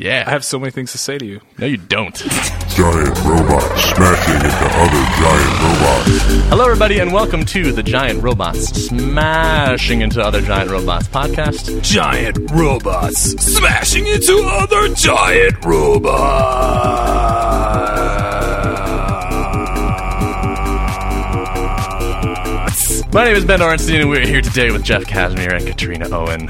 Yeah. I have so many things to say to you. No, you don't. Giant robots smashing into other giant robots. Hello, everybody, and welcome to the Giant Robots Smashing into Other Giant Robots podcast. Giant robots smashing into other giant robots. My name is Ben Orenstein, and we're here today with Jeff Casimir and Katrina Owen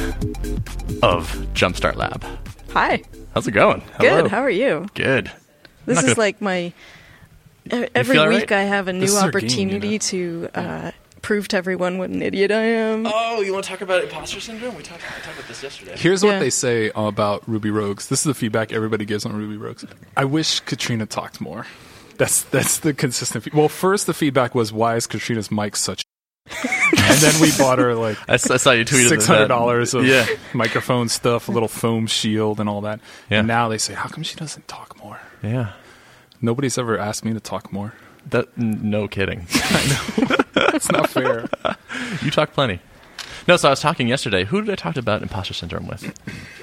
of Jumpstart Lab. Hi. How's it going? Good. How are you? Good. This is like my... Every feel week right? I have a This new is our game, opportunity to prove to everyone what an idiot I am. Oh, you want to talk about imposter syndrome? We talked about this yesterday. Here's what Yeah. they say about Ruby Rogues. This is the feedback everybody gives on Ruby Rogues. I wish Katrina talked more. That's the consistent Well, first the feedback was, why is Katrina's mic such and then we bought her like I saw you tweeted $600 of Yeah. microphone stuff, a little foam shield and all that. Yeah. And now they say, how come she doesn't talk more? Yeah. Nobody's ever asked me to talk more. No kidding. That's not fair. You talk plenty. No, so I was talking yesterday. Who did I talk about imposter syndrome with?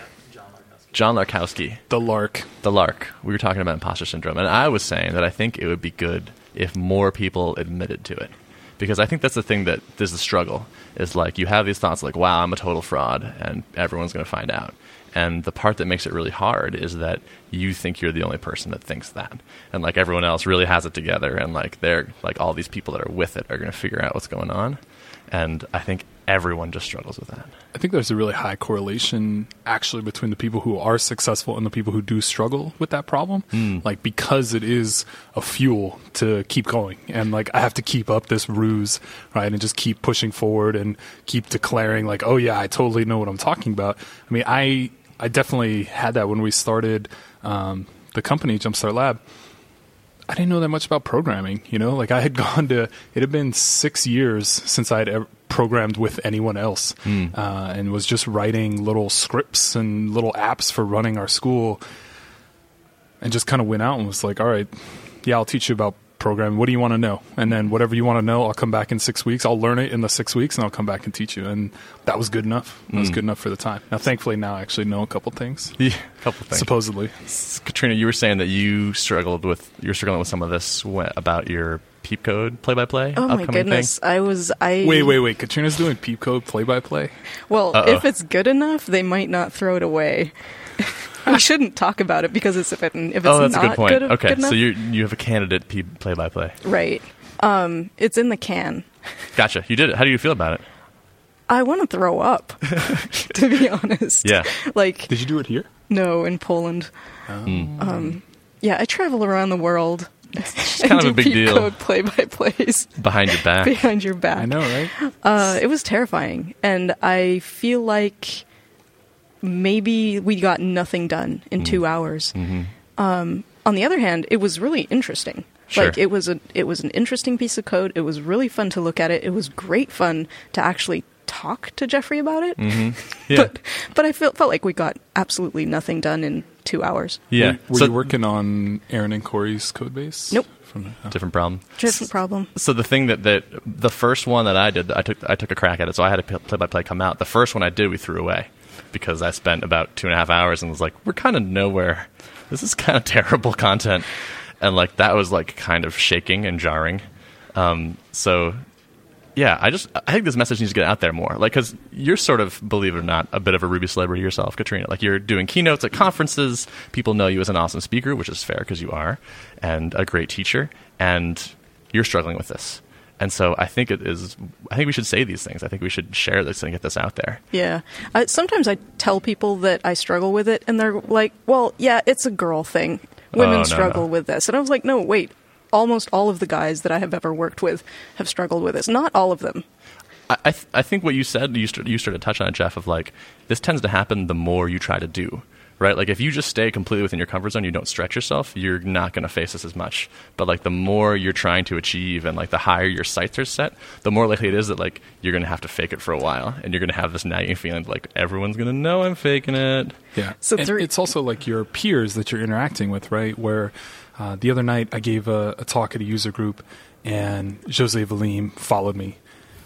John Larkowski. The Lark. The Lark. We were talking about imposter syndrome, and I was saying that I think it would be good if more people admitted to it. Because I think that's the thing that there's the struggle, is like you have these thoughts like, wow, I'm a total fraud, and everyone's going to find out. And the part that makes it really hard is that you think you're the only person that thinks that. And like everyone else really has it together, and like they're like all these people that are with it are going to figure out what's going on. And I think everyone just struggles with that. I think there's a really high correlation actually between the people who are successful and the people who do struggle with that problem. Like, because it is a fuel to keep going. And like, I have to keep up this ruse, right? And just keep pushing forward and keep declaring like, oh yeah, I totally know what I'm talking about. I mean, I definitely had that when we started the company, Jumpstart Lab. I didn't know that much about programming, you know? Like, I had it had been 6 years since I had ever programmed with anyone else, and was just writing little scripts and little apps for running our school, and just kind of went out and was like, all right, yeah, I'll teach you about programming. What do you want to know? And then whatever you want to know, I'll come back in 6 weeks. I'll learn it in the 6 weeks, and I'll come back and teach you. And that was good enough. That was good enough for the time. Now, thankfully, now I actually know a couple things. Yeah, a couple things. Supposedly. Katrina, you were saying that you're struggling with some of this about your Peep Code play-by-play. Oh my upcoming goodness. thing. Wait. Katrina's doing Peep Code play-by-play? Well, if it's good enough, they might not throw it away. We shouldn't talk about it because if it's that's not a good point. good, Okay, good enough. so you have a candidate Peep play-by-play. Right. It's in the can. Gotcha. You did it. How do you feel about it? I want to throw up, to be honest. Yeah. Like, Did you do it here? no, in Poland. Yeah, I travel around the world. It's kind of a big deal. Code play-by-plays Behind your back. behind your back. I know, right? It was terrifying, and I feel like maybe we got nothing done in 2 hours. On the other hand, it was really interesting. Sure. Like, it was an interesting piece of code. It was really fun to look at it. It was great fun to actually talk to Jeffrey about it. Yeah. But I felt like we got absolutely nothing done in 2 hours. Yeah. Were So- you working on Aaron and Corey's code base? Nope. Different problem. Different problem. So the thing that the first one that I did, I took a crack at it. So I had a play-by-play come out. The first one I did, we threw away because I spent about 2.5 hours and was like, we're kind of nowhere. This is kind of terrible content, and like that was like kind of shaking and jarring. So yeah, I think this message needs to get out there more. Like, because you're sort of, believe it or not, a bit of a Ruby celebrity yourself, Katrina. Like, you're doing keynotes at conferences. People know you as an awesome speaker, which is fair because you are, and a great teacher. And you're struggling with this. And so I think we should say these things. I think we should share this and get this out there. Yeah. Sometimes I tell people that I struggle with it, and they're like, well, yeah, it's a girl thing. Women struggle with this. And I was like, no, wait. Almost all of the guys that I have ever worked with have struggled with this. Not all of them. I think what you said, you started to touch on it, Jeff, of like, this tends to happen the more you try to do, right? Like, if you just stay completely within your comfort zone, you don't stretch yourself, you're not going to face this as much. But like, the more you're trying to achieve and like the higher your sights are set, the more likely it is that like you're going to have to fake it for a while, and you're going to have this nagging feeling like everyone's going to know I'm faking it. Yeah. So And it's also like your peers that you're interacting with, right? Where the other night I gave a talk at a user group, and Jose Valim followed me.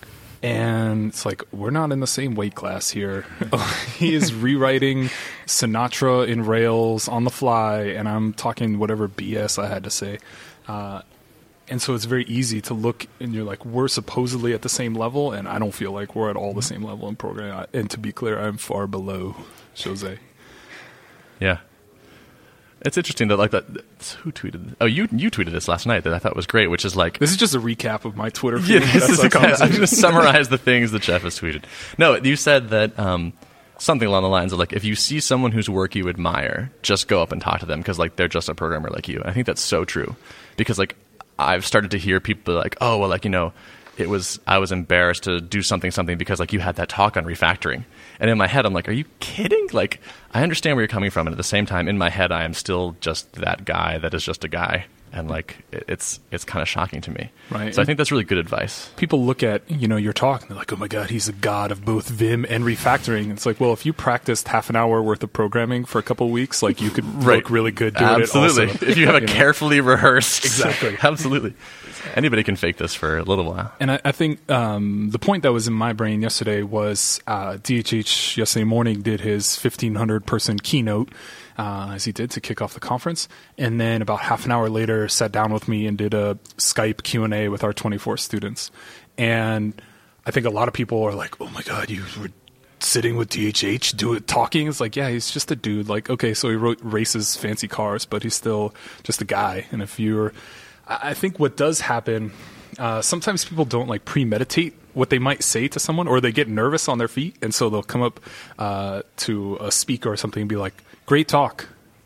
And it's like, we're not in the same weight class here. He is rewriting Sinatra in Rails on the fly, and I'm talking whatever BS I had to say. And so it's very easy to look, and you're like, we're supposedly at the same level, and I don't feel like we're at all the same level in programming. And to be clear, I'm far below Jose. Yeah. It's interesting that, like, that. Who tweeted? Oh, you tweeted this last night that I thought was great, which is like, this is just a recap of my Twitter feed. Yeah, I'm going to summarize the things that Jeff has tweeted. No, you said that something along the lines of, like, if you see someone whose work you admire, just go up and talk to them because, like, they're just a programmer like you. And I think that's so true because, like, I've started to hear people like, oh, well, like, you know, I was embarrassed to do something because, like, you had that talk on refactoring. And in my head, I'm like, are you kidding? Like, I understand where you're coming from. And at the same time, in my head, I am still just that guy that is just a guy. And, like, it's kind of shocking to me. Right. So I think that's really good advice. People look at, you know, your talk and they're like, oh my God, he's a god of both Vim and refactoring. It's like, well, if you practiced half an hour worth of programming for a couple of weeks, like, you could look really good doing Absolutely. it also. If you have a carefully rehearsed. Exactly. Absolutely. Anybody can fake this for a little while. And I think the point that was in my brain yesterday was DHH yesterday morning did his 1,500-person keynote, as he did to kick off the conference. And then about half an hour later, sat down with me and did a Skype Q&A with our 24 students. And I think a lot of people are like, oh my God, you were sitting with DHH talking. It's like, yeah, he's just a dude. Like, okay, so he races fancy cars, but he's still just a guy. And I think what does happen, sometimes people don't like premeditate what they might say to someone, or they get nervous on their feet, and so they'll come up to a speaker or something and be like, great talk.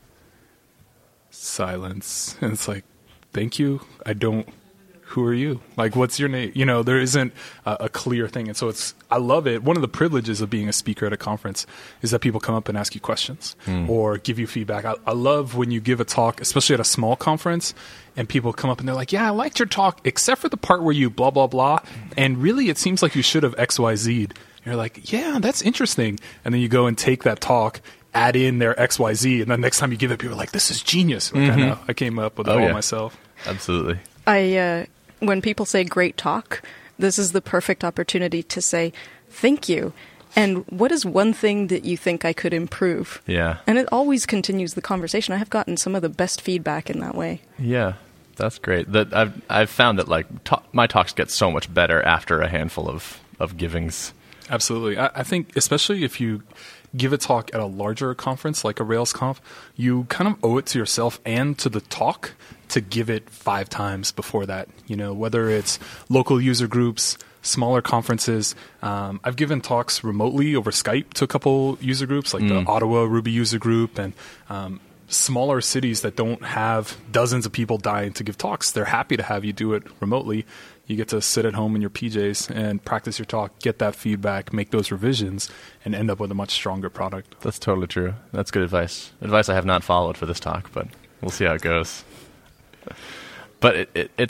Silence. And it's like, thank you. Who are you? Like, what's your name? You know, there isn't a clear thing. And so I love it. One of the privileges of being a speaker at a conference is that people come up and ask you questions or give you feedback. I love when you give a talk, especially at a small conference, and people come up and they're like, yeah, I liked your talk, except for the part where you blah, blah, blah. And really, it seems like you should have XYZ'd. You're like, yeah, that's interesting. And then you go and take that talk, add in their XYZ, and then next time you give it, people are like, this is genius. Like, I know. I came up with it all myself. Absolutely. When people say great talk, this is the perfect opportunity to say thank you. And what is one thing that you think I could improve? Yeah. And it always continues the conversation. I have gotten some of the best feedback in that way. Yeah, that's great. That I've found that, like, my talks get so much better after a handful of givings. Absolutely. I think especially if you give a talk at a larger conference like a RailsConf, you kind of owe it to yourself and to the talk to give it 5 times before that. You know, whether it's local user groups, smaller conferences. I've given talks remotely over Skype to a couple user groups, like the Ottawa Ruby user group, and smaller cities that don't have dozens of people dying to give talks. They're happy to have you do it remotely. You get to sit at home in your PJs and practice your talk, get that feedback, make those revisions, and end up with a much stronger product. That's totally true. That's good advice. Advice I have not followed for this talk, but we'll see how it goes. But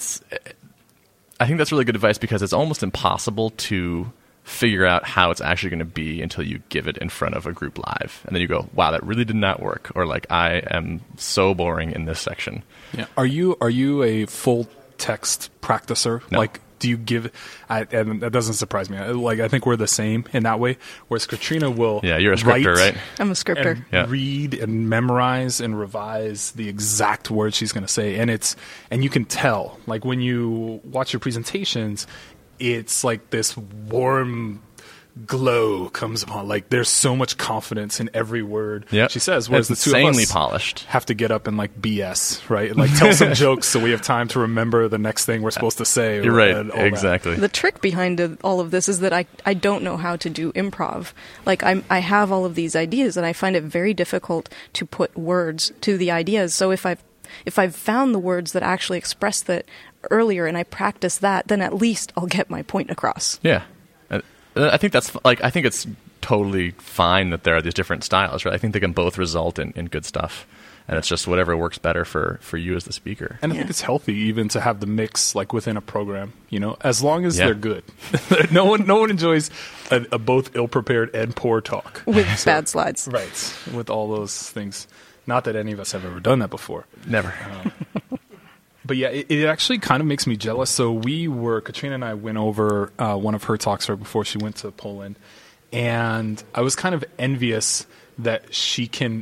I think that's really good advice because it's almost impossible to figure out how it's actually going to be until you give it in front of a group live. And then you go, wow, that really did not work. Or like, I am so boring in this section. Yeah. Are you a full text practicer? No. Like, do you give, and that doesn't surprise me. Like, I think we're the same in that way. Whereas Katrina will you're a scripter, right? I'm a scripter. And read and memorize and revise the exact words she's going to say. And you can tell, like, when you watch your presentations, it's like this warm glow comes upon. Like, there's so much confidence in every word she says. Whereas it's the two of insanely us polished. have to get up and like BS, right? Like, tell some jokes so we have time to remember the next thing we're supposed to say. You're right. Exactly. The trick behind all of this is that I don't know how to do improv. Like, I have all of these ideas and I find it very difficult to put words to the ideas. So if I've found the words that actually express that earlier and I practice that, then at least I'll get my point across. Yeah. I think it's totally fine that there are these different styles, right? I think they can both result in good stuff. And it's just whatever works better for you as the speaker. And I think it's healthy even to have the mix, like, within a program, you know, as long as they're good. No one enjoys a both ill-prepared and poor talk. With bad slides. Right. With all those things. Not that any of us have ever done that before. Never. But yeah, it actually kind of makes me jealous. So Katrina and I went over one of her talks right before she went to Poland, and I was kind of envious that she can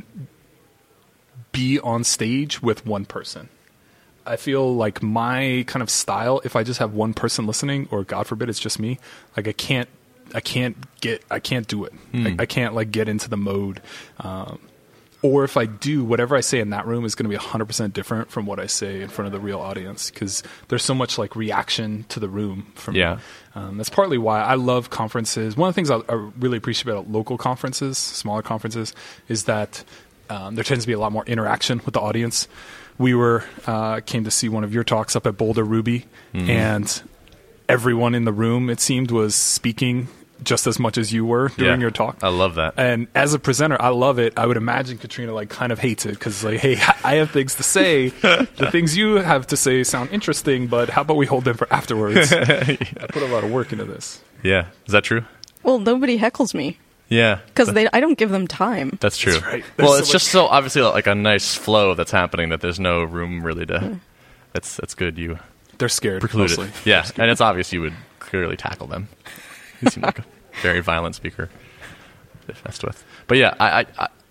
be on stage with one person. I feel like my kind of style, if I just have one person listening, or God forbid it's just me, like I can't do it. I can't like get into the mode. Or if I do, whatever I say in that room is going to be 100% different from what I say in front of the real audience, because there's so much like reaction to the room from me. That's partly why I love conferences. One of the things I really appreciate about local conferences, smaller conferences, is that there tends to be a lot more interaction with the audience. We came to see one of your talks up at Boulder Ruby, and everyone in the room, it seemed, was speaking just as much as you were during your talk. I love that. And as a presenter, I love it. I would imagine Katrina like kind of hates it because like, hey, I have things to say. The things you have to say sound interesting, but how about we hold them for afterwards? I put a lot of work into this. Yeah. Is that true? Well, nobody heckles me. Yeah. Because I don't give them time. That's true. That's right. Well, it's just so obviously like a nice flow that's happening that there's no room really to... That's good. They're scared. Precluded. Mostly. Yeah. And it's obvious you would clearly tackle them. You seem like a very violent speaker to fest with. But yeah, I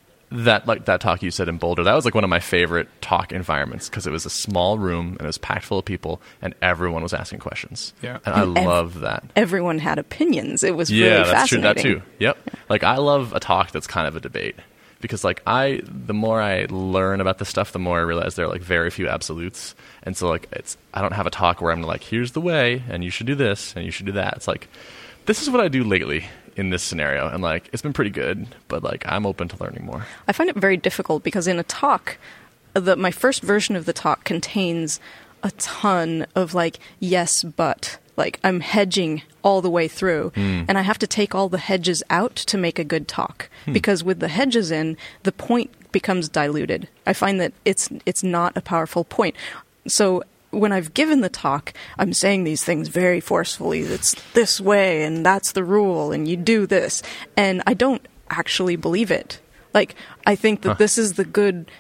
that talk you said in Boulder, that was like one of my favorite talk environments because it was a small room and it was packed full of people and everyone was asking questions. Yeah. And I love that. Everyone had opinions. It was really fascinating. That's true. That too. Yep. Like I love a talk that's kind of a debate because like the more I learn about this stuff, the more I realize there are like very few absolutes. And so like I don't have a talk where I'm like, here's the way and you should do this and you should do that. It's like, this is what I do lately in this scenario, and like it's been pretty good, but like I'm open to learning more. I find it very difficult because in a talk, my first version of the talk contains a ton of like yes but, like I'm hedging all the way through, and I have to take all the hedges out to make a good talk because with the hedges in, the point becomes diluted. I find that it's not a powerful point. So when I've given the talk, I'm saying these things very forcefully. It's this way, and that's the rule, and you do this. And I don't actually believe it. Like, I think that this is a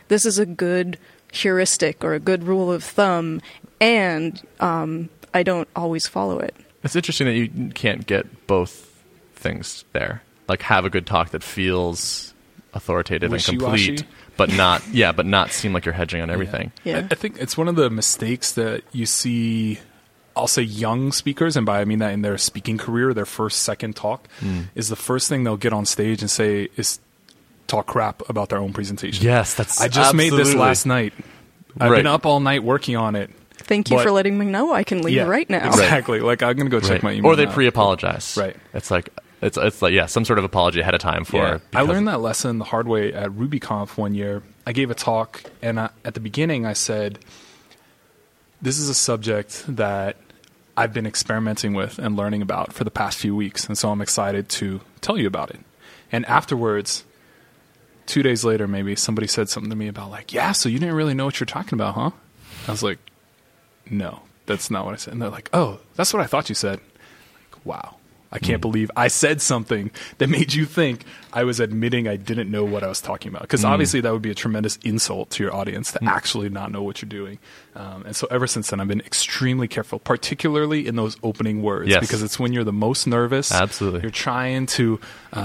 good heuristic or a good rule of thumb, and I don't always follow it. It's interesting that you can't get both things there. Like, have a good talk that feels authoritative and complete. But not seem like you're hedging on everything. Yeah. I think it's one of the mistakes that you see, I'll say young speakers, and by I mean that in their speaking career, their first, second talk, is the first thing they'll get on stage and say is talk crap about their own presentation. Yes, I just made this last night. I've been up all night working on it. Thank you for letting me know. I can leave right now. Exactly. Like, I'm going to go check my email. Or they pre-apologize. Right. It's like... It's like, some sort of apology ahead of time for... Yeah. I learned that lesson the hard way at RubyConf one year. I gave a talk, and at the beginning I said, this is a subject that I've been experimenting with and learning about for the past few weeks, and so I'm excited to tell you about it. And afterwards, 2 days later maybe, somebody said something to me about like, yeah, so you didn't really know what you're talking about, huh? I was like, no, that's not what I said. And they're like, oh, that's what I thought you said. Like, wow. I can't believe I said something that made you think I was admitting I didn't know what I was talking about. Because obviously that would be a tremendous insult to your audience to actually not know what you're doing. And so ever since then, I've been extremely careful, particularly in those opening words. Because it's when you're the most nervous. Absolutely. You're trying to...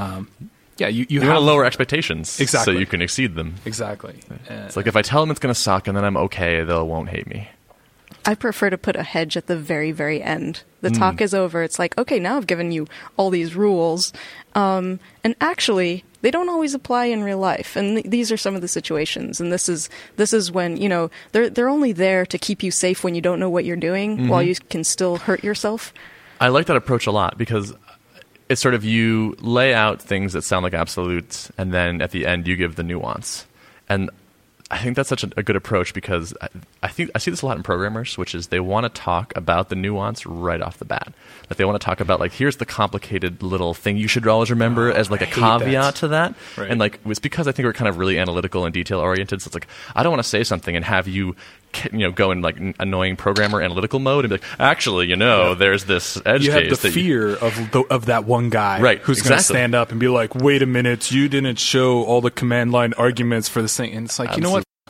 you want to lower expectations. Exactly. So you can exceed them. Exactly. It's like if I tell them it's going to suck and then I'm okay, they won't hate me. I prefer to put a hedge at the very, very end. The talk is over. It's like, okay, now I've given you all these rules. And actually, they don't always apply in real life. And these are some of the situations. And this is when, they're only there to keep you safe when you don't know what you're doing while you can still hurt yourself. I like that approach a lot because it's sort of you lay out things that sound like absolutes and then at the end you give the nuance. And I think that's such a good approach because I think I see this a lot in programmers, which is they want to talk about the nuance right off the bat. Like they want to talk about like, here's the complicated little thing you should always remember as like a caveat to that. Right. And like, it's because I think we're kind of really analytical and detail oriented. So it's like, I don't want to say something and have you go in like annoying programmer analytical mode and be like, actually, there's this edge case. You have the fear of that one guy who's going to stand up and be like, wait a minute, you didn't show all the command line arguments for this thing. And it's like, you know what?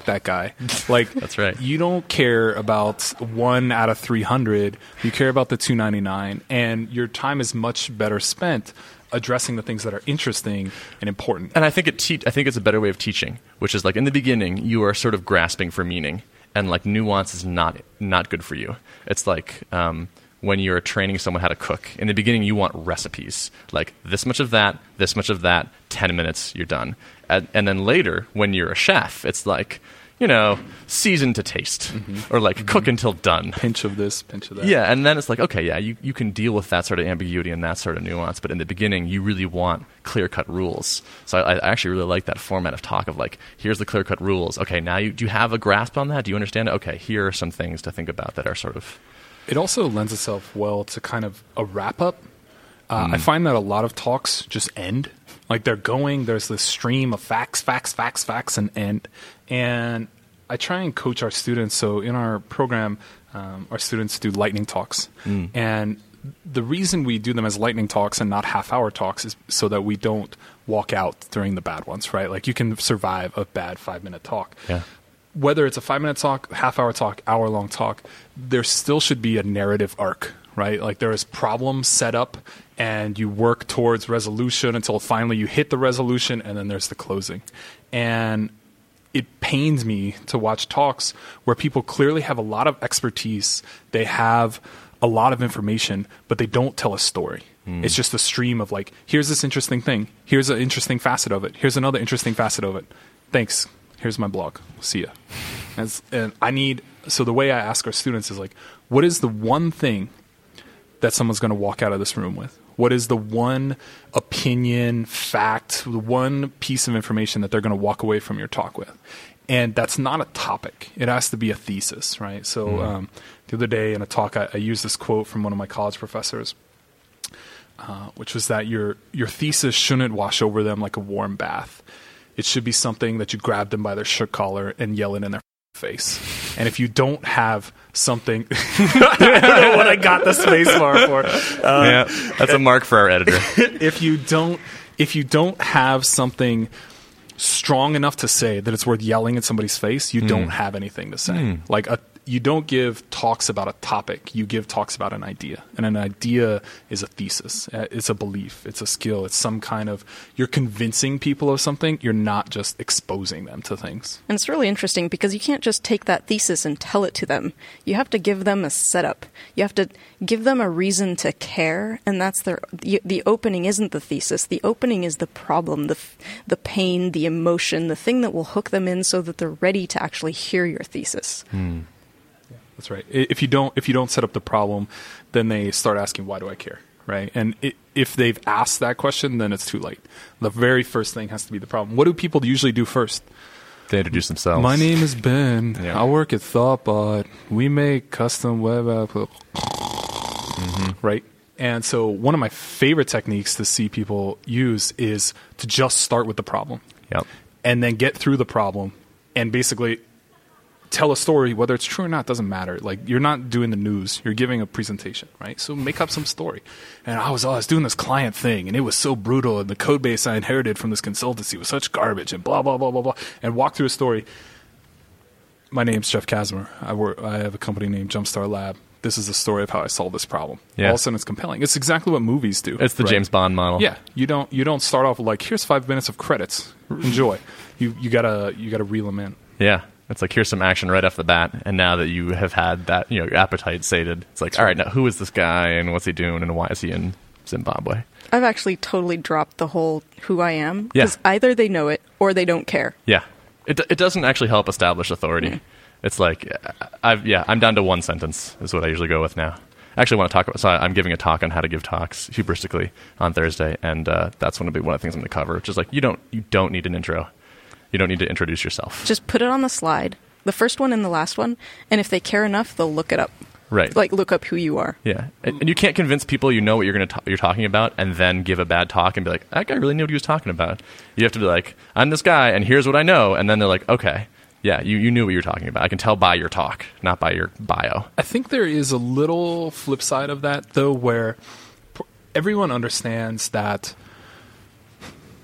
that guy. Like, That's right. You don't care about 1 out of 300. You care about the 299, and your time is much better spent addressing the things that are interesting and important. And I think I think it's a better way of teaching, which is like in the beginning you are sort of grasping for meaning, and like nuance is not good for you. It's like when you're training someone how to cook. In the beginning, you want recipes, like this much of that, 10 minutes, you're done. And then later, when you're a chef, it's like, season to taste, or like cook until done. Pinch of this, pinch of that. Yeah, and then it's like, okay, yeah, you can deal with that sort of ambiguity and that sort of nuance, but in the beginning, you really want clear-cut rules. So I actually really like that format of talk of like, here's the clear-cut rules. Okay, now do you have a grasp on that? Do you understand it? Okay, here are some things to think about that are sort of... It also lends itself well to kind of a wrap-up. I find that a lot of talks just end. Like there's this stream of facts, and end. And I try and coach our students. So in our program, our students do lightning talks. And the reason we do them as lightning talks and not half-hour talks is so that we don't walk out during the bad ones, right? Like you can survive a bad 5-minute talk. Yeah. Whether it's a 5-minute talk, half-hour talk, hour-long talk, there still should be a narrative arc, right? Like there is problems set up, and you work towards resolution until finally you hit the resolution, and then there's the closing. And it pains me to watch talks where people clearly have a lot of expertise, they have a lot of information, but they don't tell a story. It's just a stream of like, here's this interesting thing, here's an interesting facet of it, here's another interesting facet of it. Thanks. Here's my blog. See ya. So the way I ask our students is like, what is the one thing that someone's going to walk out of this room with? What is the one opinion, fact, the one piece of information that they're going to walk away from your talk with? And that's not a topic. It has to be a thesis, right? So the other day in a talk, I used this quote from one of my college professors, which was that your thesis shouldn't wash over them like a warm bath. It should be something that you grab them by their shirt collar and yell it in their face. And if you don't have something, I don't know what I got the space bar for. Yeah, that's a mark for our editor. If you don't have something strong enough to say that it's worth yelling in somebody's face, you don't have anything to say. Like you don't give talks about a topic. You give talks about an idea. And an idea is a thesis. It's a belief. It's a skill. It's some kind of, you're convincing people of something. You're not just exposing them to things. And it's really interesting because you can't just take that thesis and tell it to them. You have to give them a setup. You have to give them a reason to care. And that's the opening isn't the thesis. The opening is the problem, the pain, the emotion, the thing that will hook them in so that they're ready to actually hear your thesis. That's right. If you don't set up the problem, then they start asking, why do I care? Right? And if they've asked that question, then it's too late. The very first thing has to be the problem. What do people usually do first? They introduce themselves. My name is Ben. Yeah. I work at Thoughtbot. We make custom web apps. Right? And so one of my favorite techniques to see people use is to just start with the problem. Yep. And then get through the problem and basically tell a story, whether it's true or not, doesn't matter. Like, you're not doing the news. You're giving a presentation, right? So make up some story. And I was doing this client thing, and it was so brutal, and the code base I inherited from this consultancy was such garbage, and blah, blah, blah, blah, blah. And walk through a story. My name's Jeff Kazimer. I have a company named Jumpstart Lab. This is the story of how I solved this problem. Yeah. All of a sudden, it's compelling. It's exactly what movies do. It's the right? James Bond model. Yeah. You don't start off with like, here's 5 minutes of credits. Enjoy. You gotta reel them in. Yeah. It's like, here's some action right off the bat, and now that you have had that, your appetite sated, it's like, all right, now who is this guy, and what's he doing, and why is he in Zimbabwe? I've actually totally dropped the whole who I am, Yeah. because either they know it or they don't care. Yeah. It doesn't actually help establish authority. It's like, I'm down to one sentence, is what I usually go with now. I actually want to talk about, so I'm giving a talk on how to give talks hubristically on Thursday, and that's going to be one of the things I'm going to cover, which is like, you don't need an intro. You don't need to introduce yourself. Just put it on the slide, the first one and the last one, and if they care enough, they'll look it up. Right. Like, look up who you are. Yeah. And you can't convince people you know what you're talking about and then give a bad talk and be like, that guy really knew what he was talking about. You have to be like, I'm this guy, and here's what I know. And then they're like, okay, yeah, you knew what you were talking about. I can tell by your talk, not by your bio. I think there is a little flip side of that, though, where everyone understands that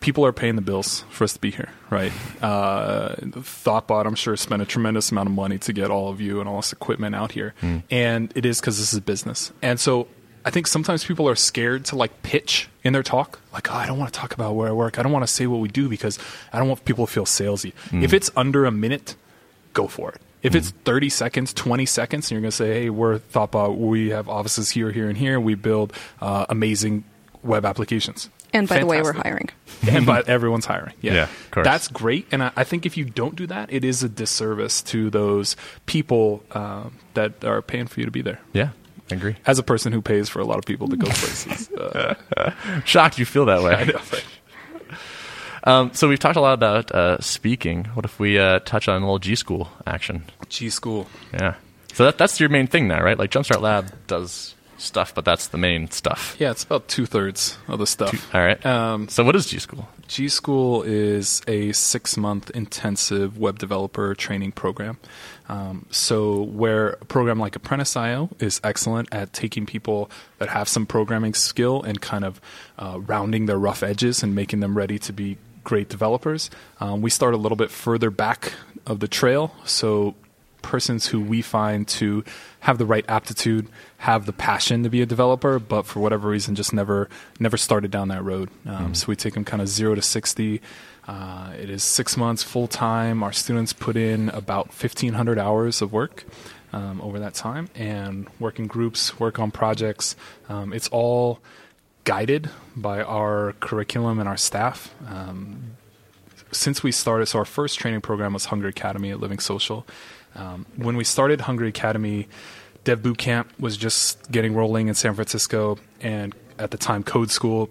people are paying the bills for us to be here, right? Thoughtbot, I'm sure, spent a tremendous amount of money to get all of you and all this equipment out here. And it is because this is a business. And so I think sometimes people are scared to like pitch in their talk. Like, I don't want to talk about where I work. I don't want to say what we do because I don't want people to feel salesy. If it's under a minute, go for it. If it's 30 seconds, 20 seconds, and you're going to say, hey, we're Thoughtbot. We have offices here, here, and here. We build amazing web applications. And by the way, we're hiring. And everyone's hiring. Yeah, of course. That's great. And I think if you don't do that, it is a disservice to those people that are paying for you to be there. Yeah, I agree. As a person who pays for a lot of people to go places. Shocked you feel that way. I know, right? So we've talked a lot about speaking. What if we touch on a little G School action? G School. Yeah. So that's your main thing now, right? Like Jumpstart Lab does stuff, but that's the main stuff. Yeah, it's about 2/3 of the stuff. All right. So what is G School? G School is a 6-month intensive web developer training program. So where a program like Apprentice.io is excellent at taking people that have some programming skill and kind of rounding their rough edges and making them ready to be great developers. We start a little bit further back of the trail. So persons who we find to have the right aptitude, have the passion to be a developer, but for whatever reason just never started down that road. So we take them kind of 0 to 60. It is 6 months full time. Our students put in about 1,500 hours of work over that time and work in groups, work on projects. It's all guided by our curriculum and our staff. Since we started, so our first training program was Hungry Academy at Living Social. When we started Hungry Academy, Dev Bootcamp was just getting rolling in San Francisco, and at the time, Code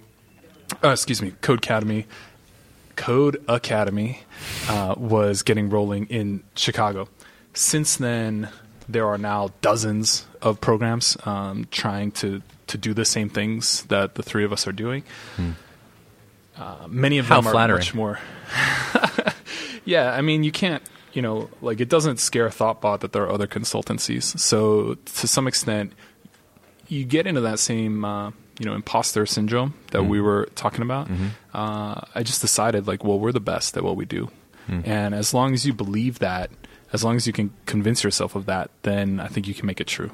Academy was getting rolling in Chicago. Since then, there are now dozens of programs trying to do the same things that the three of us are doing. Many of them are much more. Yeah, I mean, you can't. Like it doesn't scare Thoughtbot that there are other consultancies. So to some extent, you get into that same, imposter syndrome that we were talking about. I just decided we're the best at what we do. And as long as you believe that, as long as you can convince yourself of that, then I think you can make it true.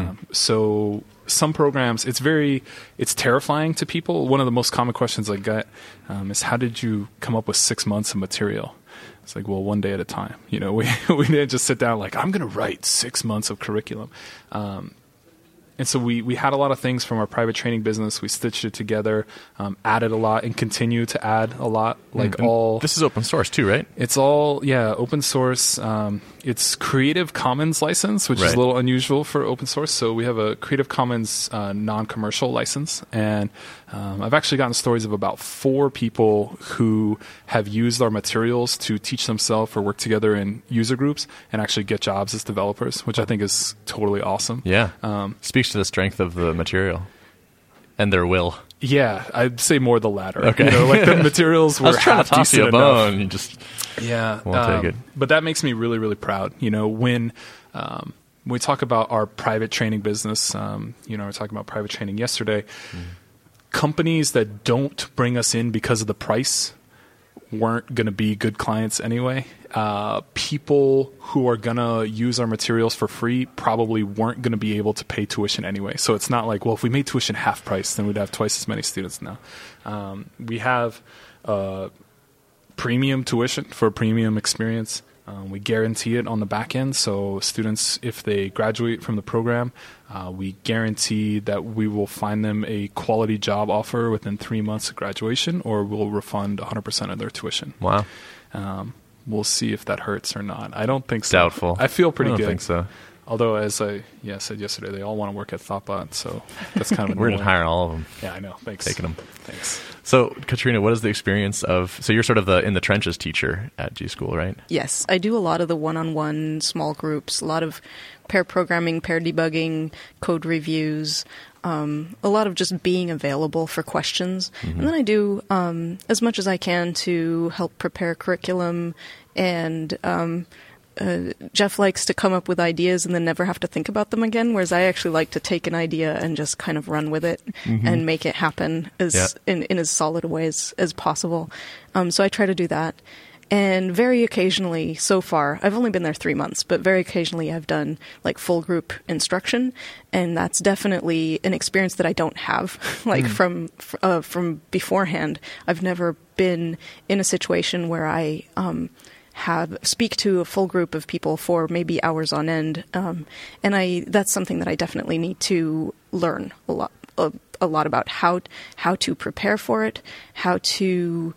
So some programs, it's terrifying to people. One of the most common questions I get is, how did you come up with 6 months of material? It's like, well, one day at a time. We didn't just sit down I'm going to write 6 months of curriculum. And so we had a lot of things from our private training business. We stitched it together, added a lot, and continue to add a lot. This is open source too, right? It's all open source. It's Creative Commons license, which is a little unusual for open source. So we have a Creative Commons non-commercial license, and I've actually gotten stories of about 4 people who have used our materials to teach themselves or work together in user groups and actually get jobs as developers, which I think is totally awesome. Yeah, speaks to the strength of the material and their will. Yeah, I'd say more the latter. Okay. The materials were half decent enough. You just won't take it. But that makes me really, really proud. When we talk about our private training business, we were talking about private training yesterday. Companies that don't bring us in because of the price weren't going to be good clients anyway. People who are going to use our materials for free probably weren't going to be able to pay tuition anyway. So it's not like, well, if we made tuition half price, then we'd have twice as many students now. We have premium tuition for a premium experience. We guarantee it on the back end. So students, if they graduate from the program, we guarantee that we will find them a quality job offer within 3 months of graduation, or we'll refund 100% of their tuition. Wow. We'll see if that hurts or not. I don't think so. Doubtful. I feel pretty good. I don't think so. Although, as I said yesterday, they all want to work at Thoughtbot, so that's kind of We're going to hire all of them. Yeah, I know. Thanks. Taking them. Thanks. So, Katrina, what is the experience of... So you're sort of the in the trenches teacher at G School, right? Yes. I do a lot of the one-on-one small groups, a lot of pair programming, pair debugging, code reviews, a lot of just being available for questions. And then I do as much as I can to help prepare curriculum and Jeff likes to come up with ideas and then never have to think about them again, whereas I actually like to take an idea and just kind of run with it and make it happen in as solid a way as possible. So I try to do that. And very occasionally, so far, I've only been there 3 months, but very occasionally I've done like full group instruction, and that's definitely an experience that I don't have. Like from beforehand, I've never been in a situation where I speak to a full group of people for maybe hours on end, and that's something that I definitely need to learn a lot about how to prepare for it, how to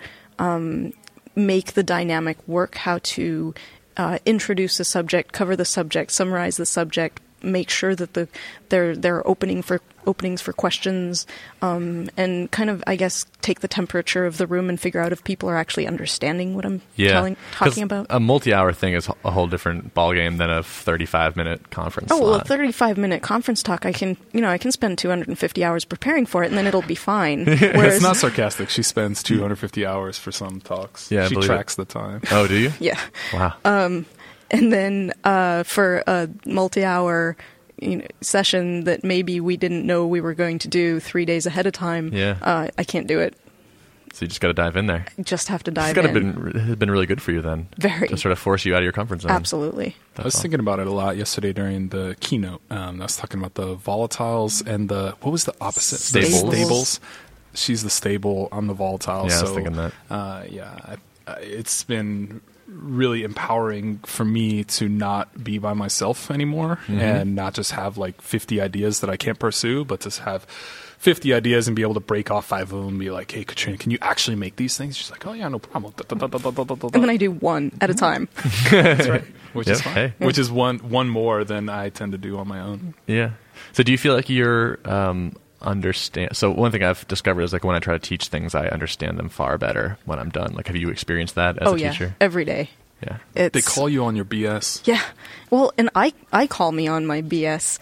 make the dynamic work, how to introduce the subject, cover the subject, summarize the subject, make sure that there are openings for questions, and kind of, I guess, take the temperature of the room and figure out if people are actually understanding what I'm talking about. A multi-hour thing is a whole different ballgame than a 35-minute conference slot. Well, a 35-minute conference talk, I can spend 250 hours preparing for it, and then it'll be fine. Whereas, it's not sarcastic. She spends 250 hours for some talks. Yeah, she tracks the time. Oh, do you? Yeah. Wow. And then for a multi-hour session that maybe we didn't know we were going to do 3 days ahead of time, I can't do it. So you just got to dive in there. I just have to dive in. It's been really good for you then. Very. To sort of force you out of your comfort zone. Absolutely. I was thinking about it a lot yesterday during the keynote. I was talking about the volatiles and what was the opposite? Stables. She's the stable. I'm the volatile. Yeah, I was thinking that. It's been really empowering for me to not be by myself anymore and not just have like 50 ideas that I can't pursue, but just have 50 ideas and be able to break off 5 of them and be like, hey, Katrina, can you actually make these things? She's like, oh, yeah, no problem. And then I do one at a time. That's right. Which is fine. Hey. Which is one more than I tend to do on my own. Yeah. So do you feel like you're understand? So one thing I've discovered is like when I try to teach things, I understand them far better when I'm done. Like, have you experienced that as a teacher? Every day. Yeah. They call you on your BS. Yeah. Well, and I call me on my BS.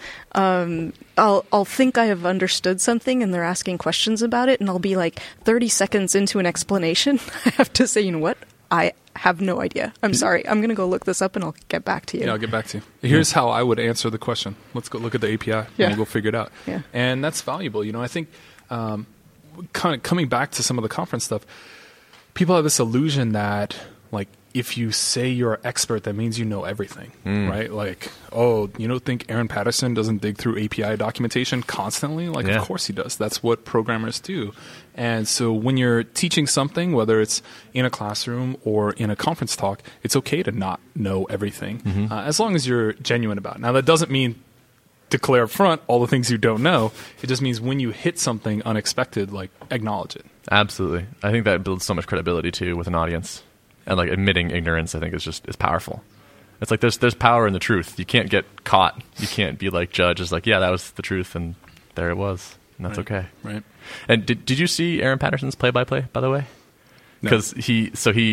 I'll think I have understood something and they're asking questions about it, and I'll be like 30 seconds into an explanation. I have to say, you know what? I have no idea. I'm sorry. I'm going to go look this up and I'll get back to you. Yeah, I'll get back to you. Here's how I would answer the question. Let's go look at the API and we'll go figure it out. Yeah. And that's valuable. I think kind of coming back to some of the conference stuff, people have this illusion that like if you say you're an expert, that means you know everything, right? Like, oh, you don't think Aaron Patterson doesn't dig through API documentation constantly? Like, of course he does. That's what programmers do. And so when you're teaching something, whether it's in a classroom or in a conference talk, it's okay to not know everything, as long as you're genuine about it. Now, that doesn't mean declare up front all the things you don't know. It just means when you hit something unexpected, like, acknowledge it. Absolutely. I think that builds so much credibility, too, with an audience. And like admitting ignorance, I think is powerful. It's like there's power in the truth. You can't get caught. You can't be like judge. It's like, yeah, that was the truth, and there it was, and that's okay. Right. And did you see Aaron Patterson's play-by-play, by the way? Because he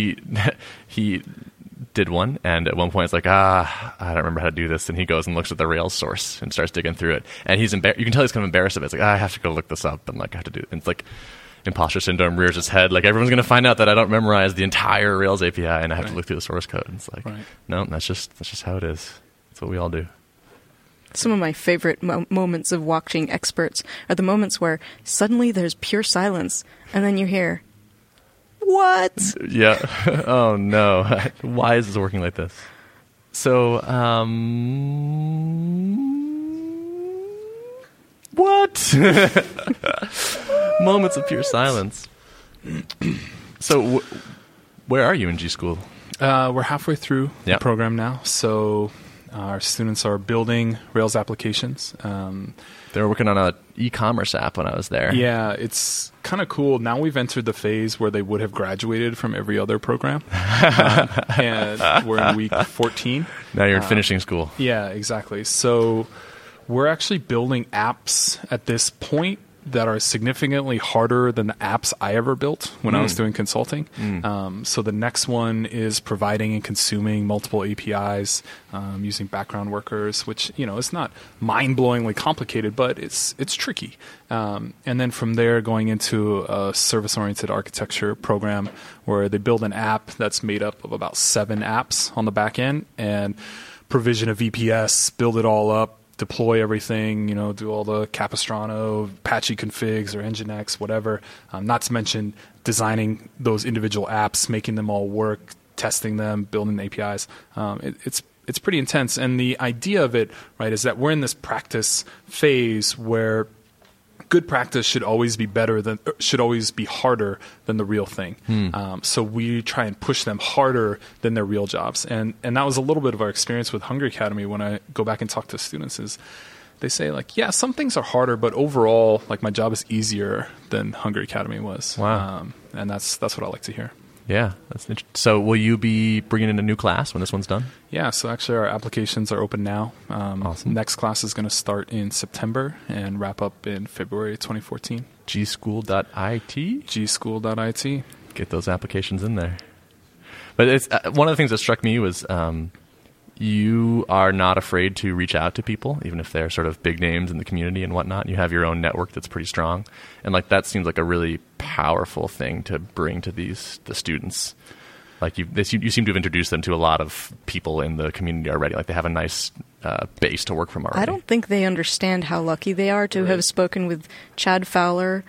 did one, and at one point it's like, I don't remember how to do this, and he goes and looks at the Rails source and starts digging through it, and you can tell he's kind of embarrassed of it. It's like, I have to go look this up, and like I have to do it. And it's like imposter syndrome rears its head. Like, everyone's going to find out that I don't memorize the entire Rails API and I have to look through the source code. And it's like, no, that's just how it is. That's what we all do. Some of my favorite moments of watching experts are the moments where suddenly there's pure silence and then you hear, what? Yeah. Oh, no. Why is this working like this? So, what? Moments of pure silence. So, where are you in G School? We're halfway through the program now. So, our students are building Rails applications. They were working on an e-commerce app when I was there. Yeah, it's kind of cool. Now we've entered the phase where they would have graduated from every other program. And we're in week 14. Now you're in finishing school. Yeah, exactly. So we're actually building apps at this point that are significantly harder than the apps I ever built when I was doing consulting. So the next one is providing and consuming multiple APIs using background workers, which is not mind-blowingly complicated, but it's tricky. And then from there, going into a service-oriented architecture program where they build an app that's made up of about 7 apps on the back end and provision a VPS, build it all up, deploy everything, do all the Capistrano, Apache configs or Nginx, whatever. Not to mention designing those individual apps, making them all work, testing them, building APIs. It's pretty intense. And the idea of it, right, is that we're in this practice phase where good practice should always be harder than the real thing. So we try and push them harder than their real jobs. And that was a little bit of our experience with Hungry Academy when I go back and talk to students is they say some things are harder, but overall, my job is easier than Hungry Academy was. Wow. And that's what I like to hear. Yeah, that's interesting. So will you be bringing in a new class when this one's done? Yeah, so actually our applications are open now. Awesome. Next class is going to start in September and wrap up in February 2014. gschool.it? gschool.it. Get those applications in there. But it's one of the things that struck me was you are not afraid to reach out to people, even if they're sort of big names in the community and whatnot. You have your own network that's pretty strong. And that seems like a really powerful thing to bring to the students. You seem to have introduced them to a lot of people in the community already. They have a nice base to work from already. I don't think they understand how lucky they are to have spoken with Chad Fowler,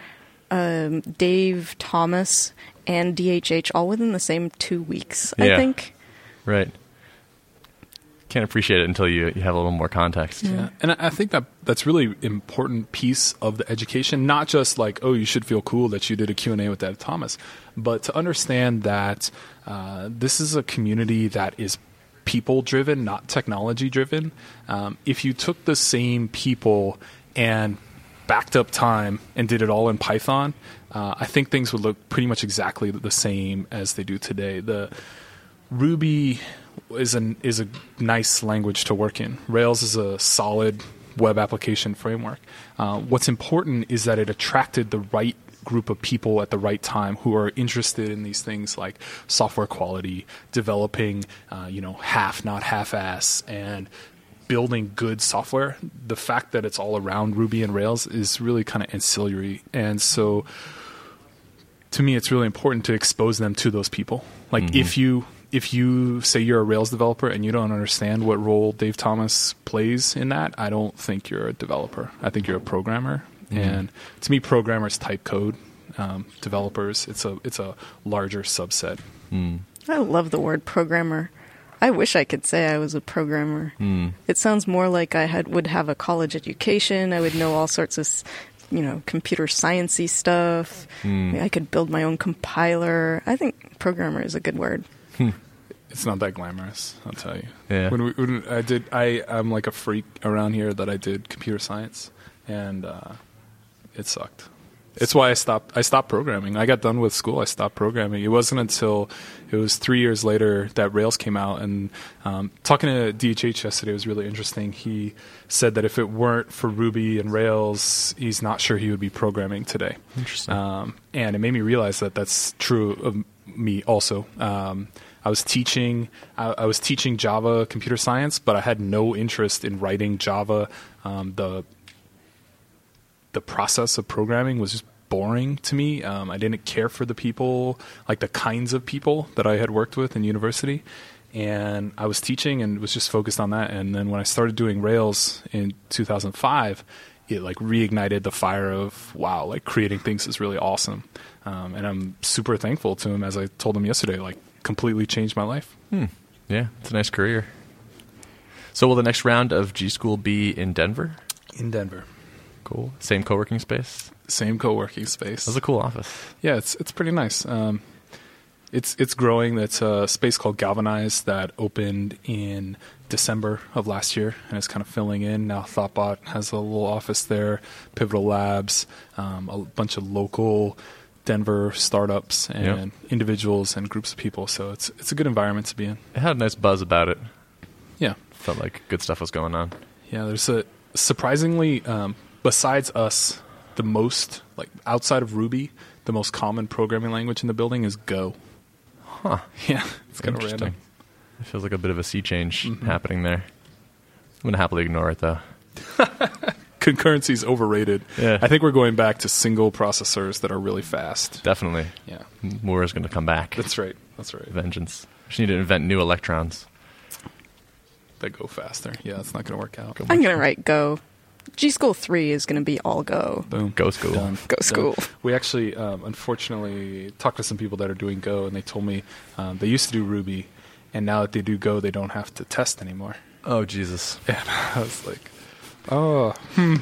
Dave Thomas, and DHH all within the same 2 weeks, I think. Right. Can't appreciate it until you have a little more context. Yeah. And I think that's really important piece of the education, not just you should feel cool that you did a Q&A with Dave Thomas, but to understand that this is a community that is people-driven, not technology-driven. If you took the same people and backed up time and did it all in Python, I think things would look pretty much exactly the same as they do today. The Ruby is a nice language to work in. Rails is a solid web application framework. What's important is that it attracted the right group of people at the right time who are interested in these things like software quality, developing, half, not half-ass, and building good software. The fact that it's all around Ruby and Rails is really kind of ancillary. And so to me, it's really important to expose them to those people. If you say you're a Rails developer and you don't understand what role Dave Thomas plays in that, I don't think you're a developer. I think you're a programmer. And to me, programmers type code. Developers, it's a larger subset. I love the word programmer. I wish I could say I was a programmer. It sounds more like I would have a college education. I would know all sorts of computer sciencey stuff. I could build my own compiler. I think programmer is a good word. It's not that glamorous, I'll tell you. Yeah. I'm like a freak around here that I did computer science, and it sucked. It's why I stopped programming. I got done with school. I stopped programming. It wasn't until it was 3 years later that Rails came out. And talking to DHH yesterday was really interesting. He said that if it weren't for Ruby and Rails, he's not sure he would be programming today. Interesting. And it made me realize that that's true of me also. I was teaching Java computer science, but I had no interest in writing Java. The process of programming was just boring to me. I didn't care for the people, the kinds of people that I had worked with in university. And I was teaching and was just focused on that. And then when I started doing Rails in 2005, it reignited the fire of, wow, creating things is really awesome. And I'm super thankful to him, as I told him yesterday, completely changed my life. Yeah, it's a nice career. So will the next round of G School be in Denver? In Denver. Cool. Same co-working space? Same co-working space. That's a cool office. Yeah, it's pretty nice. It's growing. It's a space called Galvanize that opened in December of last year, and it's kind of filling in. Now Thoughtbot has a little office there, Pivotal Labs, a bunch of local Denver startups and individuals and groups of people. So it's a good environment to be in. It had a nice buzz about it. Yeah. Felt like good stuff was going on. Yeah, there's a surprisingly, besides us, the most, like outside of Ruby, the most common programming language in the building is Go. Huh. Yeah, it's kind of Interesting. random. It feels like a bit of a sea change happening there. I'm going to happily ignore it, though. Concurrency is overrated. Yeah. I think we're going back to single processors that are really fast. Definitely. Yeah, Moore is going to come back. that's right. That's right. Vengeance. We just need to invent new electrons. That go faster. Yeah, it's not going to work out. I'm going to write Go. G School 3 is going to be all Go. Boom. Go school. Done. Go Done. school. We actually, unfortunately, talked to some people that are doing Go, and they told me they used to do Ruby, and now that they do Go, they don't have to test anymore. Oh, Jesus. And I was like, oh.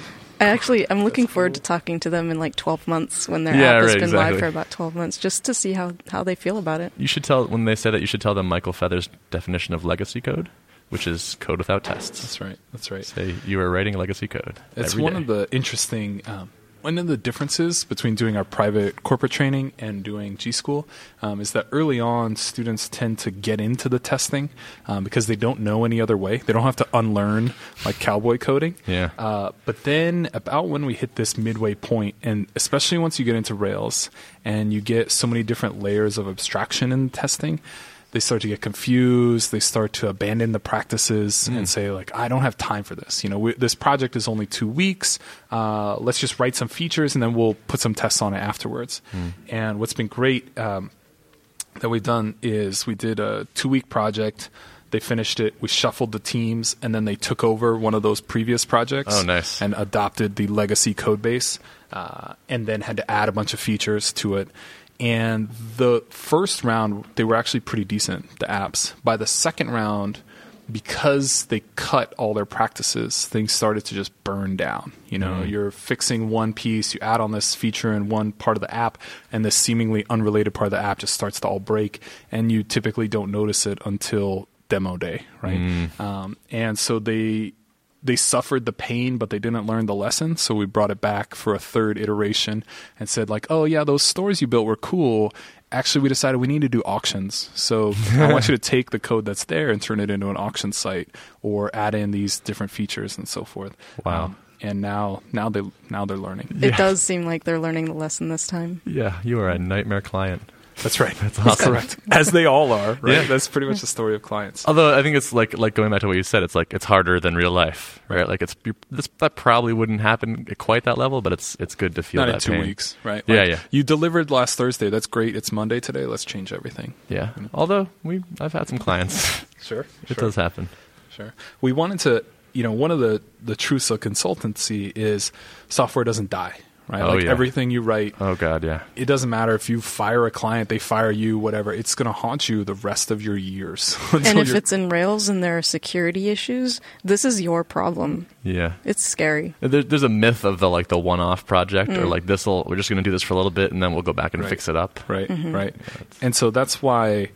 I'm looking forward to talking to them in like 12 months when their Yeah, app has right, been exactly. live for about 12 months, just to see how they feel about it. You should tell, when they say that, you should tell them Michael Feather's definition of legacy code, which is code without tests. That's right. That's right. Say you are writing legacy code. It's every one day. of the interesting, one of the differences between doing our private corporate training and doing G School is that early on students tend to get into the testing because they don't know any other way. They don't have to unlearn like cowboy coding. Yeah. But then about when we hit this midway point, and especially once you get into Rails and you get so many different layers of abstraction in testing, they start to get confused. They start to abandon the practices and say, like, I don't have time for this. You know, this project is only 2 weeks. Let's just write some features and then we'll put some tests on it afterwards. And what's been great that we've done is we did a 2-week project. They finished it. We shuffled the teams, and then they took over one of those previous projects. Oh, nice. And adopted the legacy code base, and then had to add a bunch of features to it. And the first round, they were actually pretty decent, the apps. By the second round, because they cut all their practices, things started to just burn down. You know, you're fixing one piece, you add on this feature in one part of the app, and this seemingly unrelated part of the app just starts to all break, and you typically don't notice it until demo day, right? And so they suffered the pain, but they didn't learn the lesson. So we brought it back for a third iteration and said, like, oh, yeah, those stores you built were cool. Actually, we decided we need to do auctions. So I want you to take the code that's there and turn it into an auction site or add in these different features and so forth. Wow. And now they're learning. It does seem like they're learning the lesson this time. Yeah, you are a nightmare client. That's right. That's awesome. Correct. As they all are, right? Yeah. That's pretty much the story of clients. Although I think it's like going back to what you said, it's like it's harder than real life, right? Like that probably wouldn't happen at quite that level, but it's good to feel Not that in 2 pain. weeks, right? Yeah, Like, yeah. You delivered last Thursday. That's great. It's Monday today. Let's change everything. Yeah. Although I've had some clients. Sure. It does happen. Sure. We wanted to, one of the truths of consultancy is software doesn't die, right? Oh, yeah. Everything you write, Oh God, yeah. it doesn't matter if you fire a client, they fire you, whatever. It's going to haunt you the rest of your years. And if it's in Rails and there are security issues, this is your problem. Yeah. It's scary. There's a myth of the one-off project or like we're just going to do this for a little bit and then we'll go back and Right. fix it up. Right, right. And so that's why,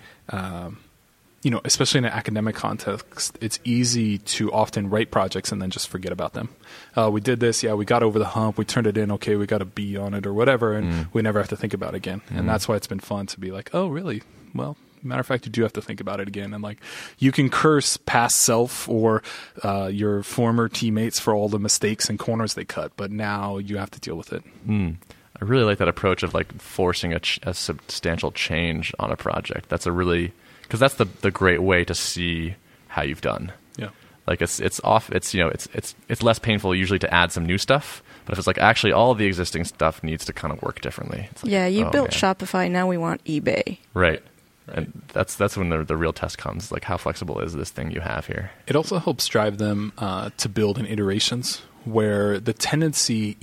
especially in an academic context, it's easy to often write projects and then just forget about them. We did this, we got over the hump, we turned it in, okay, we got a B on it or whatever, and we never have to think about it again. And that's why it's been fun to be like, oh, really? Well, matter of fact, you do have to think about it again. And like, you can curse past self or your former teammates for all the mistakes and corners they cut, but now you have to deal with it. I really like that approach of like forcing a substantial change on a project. That's because that's the great way to see how you've done. Yeah. Like it's less painful usually to add some new stuff, but if it's like actually all of the existing stuff needs to kind of work differently. It's like, Yeah, you oh, built man. Shopify, now we want eBay. Right. And that's when the real test comes. Like, how flexible is this thing you have here? It also helps drive them to build in iterations where the tendency,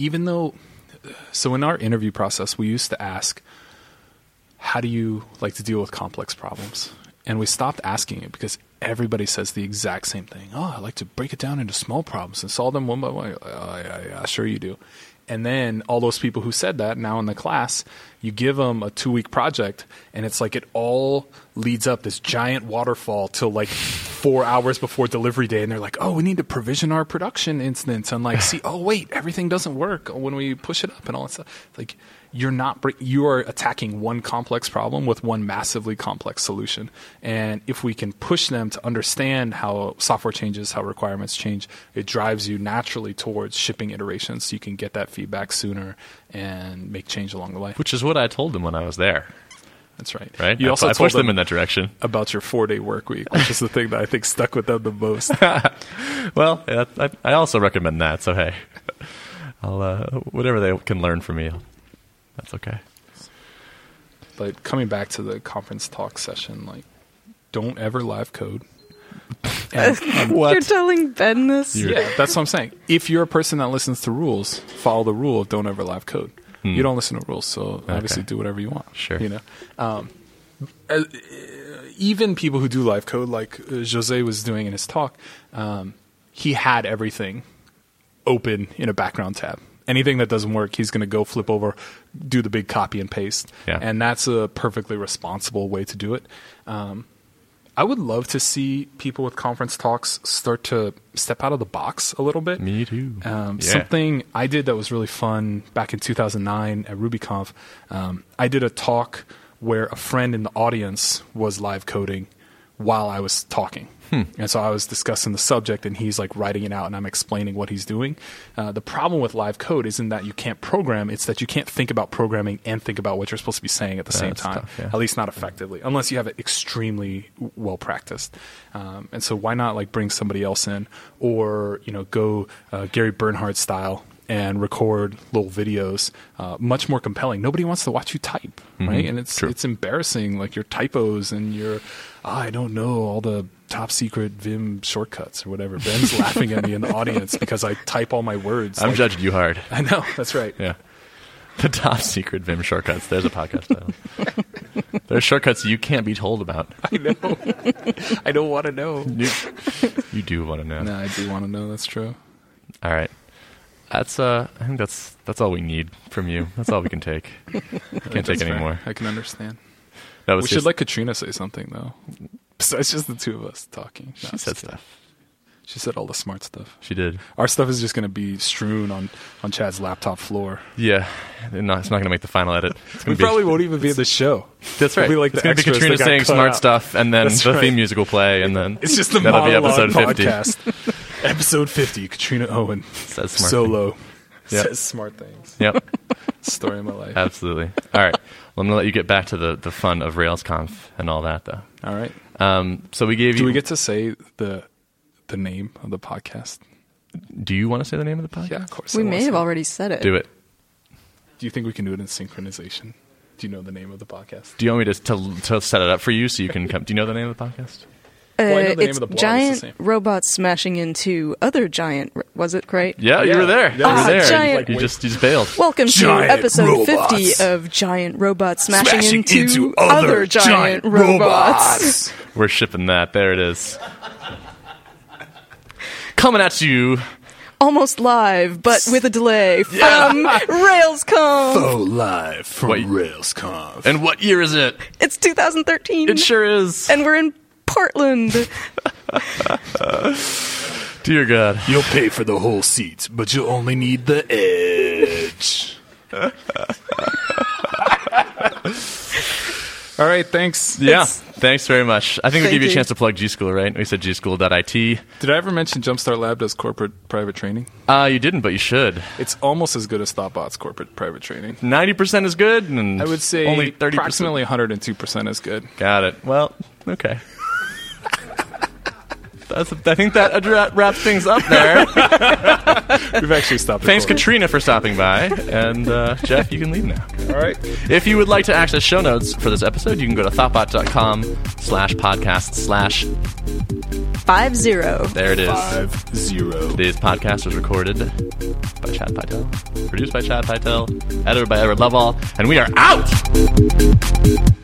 so in our interview process, we used to ask, how do you like to deal with complex problems? And we stopped asking it because everybody says the exact same thing. Oh, I like to break it down into small problems and solve them one by one. Yeah, sure you do. And then all those people who said that now in the class, you give them a 2-week project and it's like it all leads up this giant waterfall till like 4 hours before delivery day. And they're like, oh, we need to provision our production instance and like, see, oh, wait, everything doesn't work when we push it up and all that stuff. Like, you are attacking one complex problem with one massively complex solution. And if we can push them to understand how software changes, how requirements change, it drives you naturally towards shipping iterations so you can get that feedback sooner and make change along the way. Which is what I told them when I was there. That's right. Right? You also I told pushed them in that direction. about your 4-day work week, which is the thing that I think stuck with them the most. Well, yeah, I also recommend that. So hey, I'll whatever they can learn from me, that's okay. But coming back to the conference talk session, like, don't ever live code. And What? You're telling Ben this? yeah, that's what I'm saying. If you're a person that listens to rules, follow the rule of don't ever live code. You don't listen to rules, so obviously do whatever you want. Sure. You know, even people who do live code, like Jose was doing in his talk, he had everything open in a background tab. Anything that doesn't work, he's going to go flip over, do the big copy and paste. Yeah. And that's a perfectly responsible way to do it. I would love to see people with conference talks start to step out of the box a little bit. Me too. Something I did that was really fun back in 2009 at RubyConf, I did a talk where a friend in the audience was live coding while I was talking. And so I was discussing the subject, and he's like writing it out, and I'm explaining what he's doing. The problem with live code isn't that you can't program; it's that you can't think about programming and think about what you're supposed to be saying at the same That's time. tough, yeah. At least not effectively, unless you have it extremely well practiced. And so why not like bring somebody else in, or go Gary Bernhardt style and record little videos, much more compelling. Nobody wants to watch you type, right? And it's embarrassing, like your typos and your I don't know all the top secret Vim shortcuts or whatever. Ben's laughing at me in the audience because I type all my words. I'm judging you hard. I know, that's right. Yeah. The top secret Vim shortcuts. There's a podcast title. There's shortcuts you can't be told about. I know. I don't want to know. You do want to know. No, I do want to know. That's true. All right. That's I think that's all we need from you. That's all we can take. We can't take any more. I can understand. That was We should let Katrina say something though. Besides just the two of us talking. No, she said stuff. She said all the smart stuff. She did. Our stuff is just going to be strewn on Chad's laptop floor. Yeah. It's not going to make the final edit. It's We gonna probably won't even be in the show. That's right. It'll be like it's the going to be extras Katrina that got saying cut smart out. stuff, and then That's the right. theme music will play, and then It's just the that'll be monologue episode 50. podcast. Episode 50, Katrina Owen. Says smart Solo. Yep. Says smart things. Yep. Story of my life. Absolutely. All right. Well, I'm going to let you get back to the fun of RailsConf and all that, though. All right. So we gave you... Do we get to say the name of the podcast? Do you want to say the name of the podcast? Yeah, of course. We I may wanna have say already said it. Do it. Do you think we can do it in synchronization? Do you know the name of the podcast? Do you want me to set it up for you so you can come? Do you know the name of the podcast? Well, I know the name It's of the blog. It's the giant same. robots smashing into other giant. Was it right? Yeah, you Yeah. were there. Yeah. You were there. Giant- You just bailed. Welcome Giant to episode robots. 50 of Giant Robots Smashing into Other Giant Robots. We're shipping that. There it is. Coming at you. Almost live, but with a delay from RailsConf. Oh, live from Wait. RailsConf. And what year is it? It's 2013. It sure is. And we're in Portland. Dear God. You'll pay for the whole seat, but you'll only need the edge. All right, thanks. Yeah. Thanks very much. I think we Thank gave you a you. chance to plug G School, right? We said gschool.it. Did I ever mention Jumpstart Lab does corporate private training? You didn't, but you should. It's almost as good as ThoughtBot's corporate private training. 90% is good, and I would say only 30%. approximately 102% is good. Got it. Well, okay. I think that wraps things up there. We've actually stopped Thanks, recording. Katrina, for stopping by. And Jeff, you can leave now. All right. If you would like to access show notes for this episode, you can go to thoughtbot.com/podcast/. 50. There it is. 5-0. Today's podcast was recorded by Chad Pytel, produced by Chad Pytel, edited by Edward Lovell, and we are out!